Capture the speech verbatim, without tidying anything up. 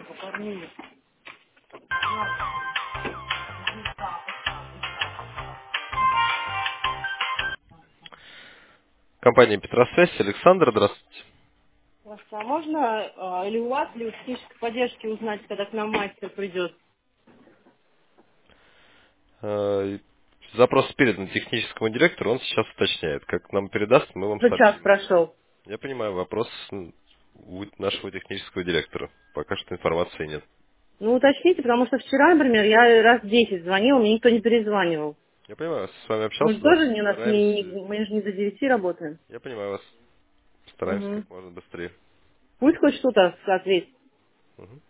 Компания Петросвязь. Александр, здравствуйте. Здравствуйте. А можно а, или у вас, или у технической поддержки узнать, когда к нам мастер придет? Э, Запрос передан техническому директору, он сейчас уточняет. Как нам передаст, мы вам Уже час сообщим. прошел. Я понимаю, вопрос м, у нашего технического директора. Пока что информации нет. Ну, уточните, потому что вчера, например, я раз десять звонила, мне никто не перезванивал. Я понимаю, с вами Мы общался, же да, тоже не, у нас не, стараемся. не- мы же не до девяти работаем. Я понимаю вас. Стараемся Угу. как можно быстрее. Пусть хоть что-то ответит. Мгм.